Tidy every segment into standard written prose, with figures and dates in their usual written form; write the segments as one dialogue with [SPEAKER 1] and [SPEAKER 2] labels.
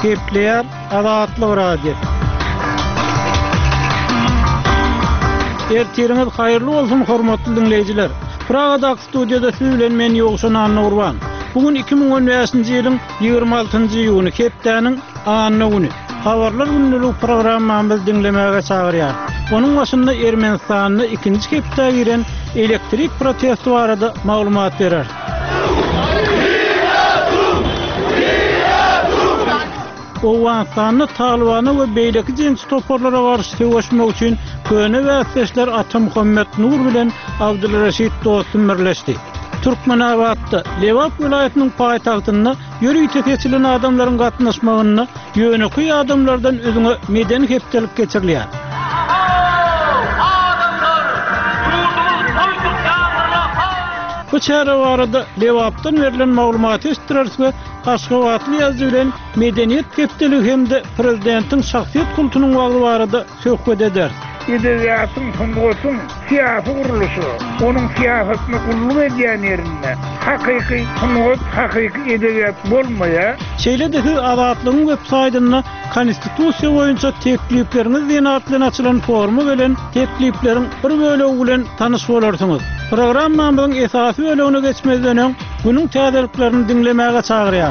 [SPEAKER 1] Kepler Azatlyk Radio. Ertiriniz hayırlı olsun hormatly dinleyijiler. Praga'da stüdyoda siz bilen men Ýogşan Annurwan. Bugün 2015-nji ýylyň 26-njy ýyny Kepdäniň Anna güni. Habarlar günlük programmamyzy dinlemäge çagyrýar. Onuň başynda Ermenistanyň 2-nji Kepdä giren elektrik protesto barada maglumat berer. Owganistanyň Talibany we beýleki jemçi toparlara garşy töweşmek üçin köne wäsleşler Ata Muhammed Nur bilen Abdulraşid dostum birleşdi. Türkmenabadda Lewap vilayatynyň paýtagtynda ýöri tepesilen adamlaryň gatnaşmagyny ýöneqi adamlardan özüňe meden hepdelik geçirilýär. Bu çara barada Lewapdan verilen maglumaty istirarsyz Aşgabatly ýazy bilen medeniýet hepdeligi hemde prezidentiň şahsiýet kultunyň bagly barada söhbet eder.
[SPEAKER 2] Edebiýatyň sungutyň siyasy guruluşy, onuň siýasatyny ulluk edýän ýerinde hakyky sungut, hakyky edebiýat bolmaýa.
[SPEAKER 1] Şeýle-de Azatlygyň web-saýtyna konstitusiýa boýunça teklipleriniz diýen atlan açylan forma bilen teklipleriň bir bölegi bilen tanyş bolarsyňyz. Programmamyzyň esasy bölegine geçmezden öň günüň täzeliklerini dinlemäge çagyrýar.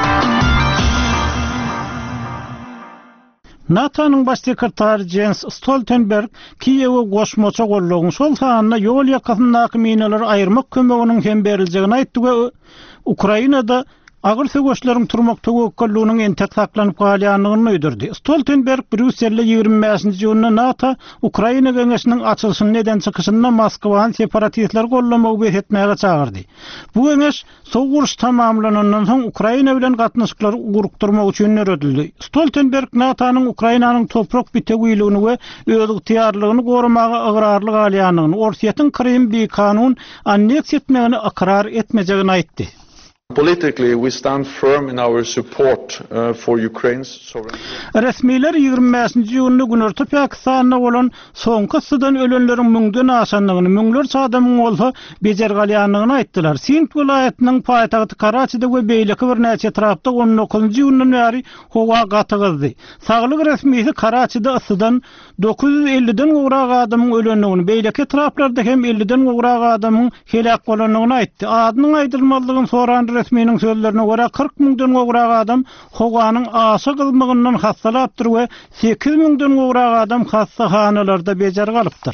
[SPEAKER 1] NATO'nun baş sekretary Jens Stoltenberg Kiýewe goşmaça gollugyň şol sanyna ýol ýakasyndaky minalar aýyrmak kömeginiň hem berilýägini aýtdy we Ukrainada agyr söwüşleriň turmakda gökkelliginiň entek saklanyp galýanlygyny öýderdi. Stoltenberg Brüsselde 25-nji ýylyna NATO Ukraina geňeşiniň açylyşyny neden çykyşynda Moskwany separatistler gollamagy beýletmäge çagyrdy. Bu geňeş soňky uruş tamamlanandan soň Ukraina bilen gatnaşyklary gurukdurmak üçin öýredildi. Stoltenberg NATO'nun Ukrainanyň toprak bitegüýligini we öz ygtyýarlygyny goramaga agrarlyk alýanlygyny, Orsiýatyň Krym bir kanun anneksiýa etmegini akrar etmejegini aýtdy.
[SPEAKER 3] Politically, we stand firm in our support for Ukraine's sovereignty.
[SPEAKER 1] Resmiler 25-nji ýylyny günerti Pakistanda bolan soňky sydan ölenleriň müňden aşanlygyny, müňlerçe adamyň bolsa bejergalýanlygyny aýtdylar. Sindh vilayatynyň paýtagty Karaçyda we beýleki bir näçe tarapda 19-njy ýyldan bäri howa gatygdy. Saglyk resmisi Karaçyda sydan 950-den gowrak adamyň ölenligini, beýleki taraplarda hem 50-den gowrak adamyň helak bolanlygyny aýtdy. Adynyň aýdylmalygyny soran resminiň sözlerine görä 40 000-den gowrak adam howanyň aşy gylmygyndan hastalanıpdyr we 8 000-den gowrak adam hastahanalarda bejer galypdyr.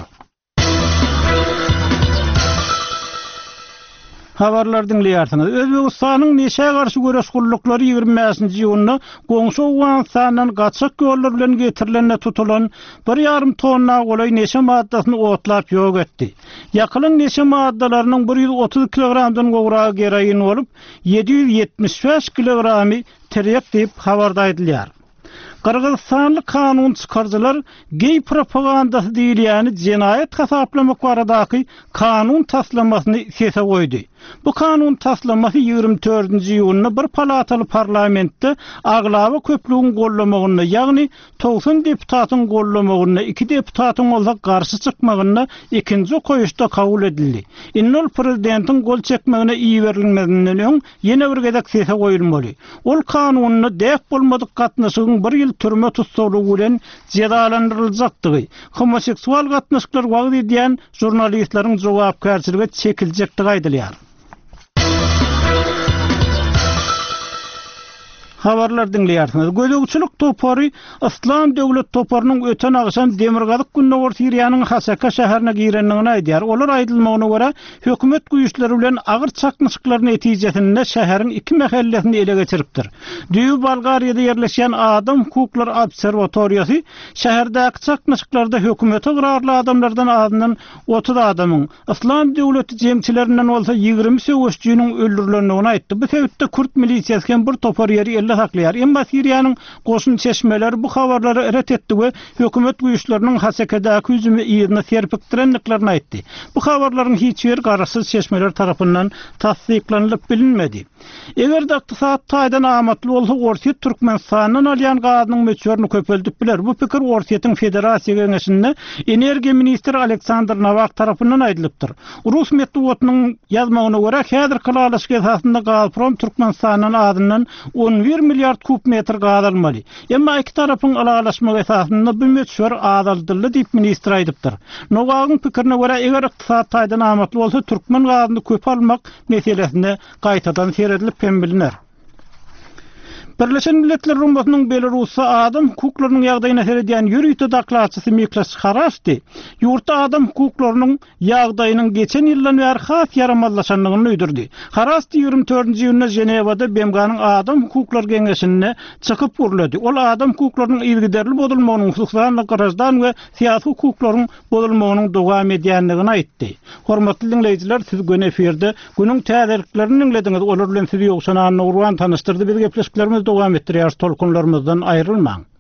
[SPEAKER 1] Habarlar dinleýärsiňiz. Özbegistanyň neşe garşy göreş gullukları 25-nji ýylyna goňşy Owganistanyň gaçak ýollar bilen getirilenle tutulan 1,5 tonna golay neşe maddasyny otlap ýok etdi. Ýakylyň neşe maddalarynyň 130 kilogramdan gowragy geraýin bolup 775 kilogramy terek diýip habarda aýdylýar. Kırgızstanlı kanun çıkarcılar gay propagandası diýilýäni jinayet hasaplamak baradaky kanun taslamasyny sese goýdy. Bu kanun taslamasy 24-nji ýylyna bir palataly parlamentde aglawa köplüğün gollamagyny, ýagny 90 deputatyň gollamagyny, 2 deputatyň bolsa garşy çykmagyny ikinji koýuşda kabul edildi. Innol prezidentiň gol çekmegine iý berilmedinden öň ýene bir gezek sese goýulmaly. Ol kanunyny däp bolmadyk gatnaşygyň 1 ýyl türme tutsalygy bilen cezalandyryljakdygy, homoseksual gatnaşyklar wagt edýän jurnalistleriň jogapkärçiligi çekiljekdigi aýdylýar. Habarlar dinleýärsiňiz. Gözegçilik topary İslam döwlet toparynyň öten agşam Demirgazyk Günnäwr Siriýanyň Hasaka şäherine girenligini aýdýar. Olar aýdylmagyna görä hökümet güýçleri bilen agyr çakmyşyklary netijesinde şäheriň 2 mahallesini ele geçiripdir. Düýü Bolgariýada ýerleşen Adam hukuklar obserwatoriýasy şäherdäki çakmyşyklarda hökümete gyrarly adamlardan azyndan 30 adamyň İslam döwleti jemçilerinden bolsa 20 söwüşçüniň öldürilendigini aýtdy. Bu sebäpde Kürt milisiýasy hem bir topar ýeri saklaýar. Emma Siriýanyň goşun çeşmeleri bu habarlary ret etdi we hökümet güýçleriniň Hasakadaky ýüzüme ýerine serpikdirenliklerini aýtdy. Bu habarlaryň hiç bir garaşsyz çeşmeler tarapyndan tasdiklanlyp bilinmedi. Eger iqtisad taýdan amatly bolsa Orsiýet Türkmenistanyň alýan gazynyň möçberini köpeldip biler. Bu pikir Orsiýetyň Federasiýa Geňeşinde energiýa ministri Aleksandr Novak tarapyndan aýdylypdyr. Rus medeniýetiniň ýazmagyna görä häzir kalalaşyk esasynda Gazprom Türkmenistanyň adyndan 11 milyard kub metr gaz almaly. Emma iki tarapyň alagasmagy esasynda bu meçhur adaldylly diýip ministr aýdypdyr. Nowagyň pikirine görä eger ykdysat taýdan amatly bolsa türkmen gazyny köp almak meselesine gaýtadan seredilip bilinýär. Birleşen Milletler Rumbatynyň Belarusda adam hukuklarynyň ýagdaýyna seredýän ýürüýte daklatçysy Miklas Harasti, ýurtda adam hukuklarynyň ýagdaýynyň geçen ýyldan bäri has ýaramazlaşanlygyny öýdürdi. Harasti 24-nji ýylyna Jenewada BMG'nyň adam hukuklary geňeşine çykyp guruldy. Ol adam hukuklarynyň ilgiderli bolmagynyň hukuksuzlygyna garaşdan we syýasy hukuklaryň bolmagynyň dowam edýänligini aýtdy. Hormatly dinleýijiler, siz gün eferde günüň täzeliklerini dinlediňiz. Olar bilen sizi ýokşana Nurwan tanıştyrdy. Biz gepleşiklerimiz dowam etdirýär. Tolkunlarymızdan aýrylmaň.